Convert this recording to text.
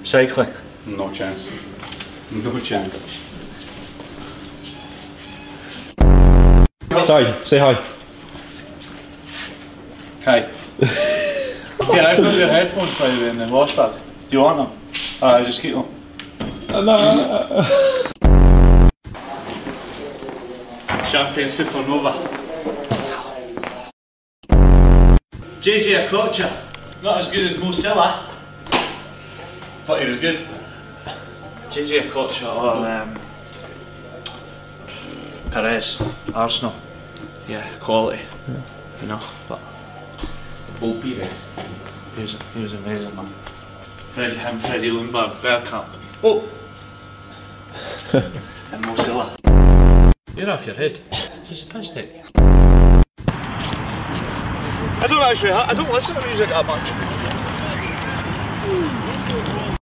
Cycling. No chance. No chance. Si, say hi. Hi. Yeah, I've got your headphones by the way in the wash bag. Do you want them? Alright, just keep them. Champagne Supernova. JJ Okocha. Not as good as Mo Salah. Thought he was good. JJ Okocha or Perez, Arsenal. Yeah, quality. Yeah. You know, but Paul Pires. he was amazing, man. Freddie Ljungberg, Bergkamp. Oh! And Mo Salah. You're off your head. She's a piss take. I don't listen to music that much.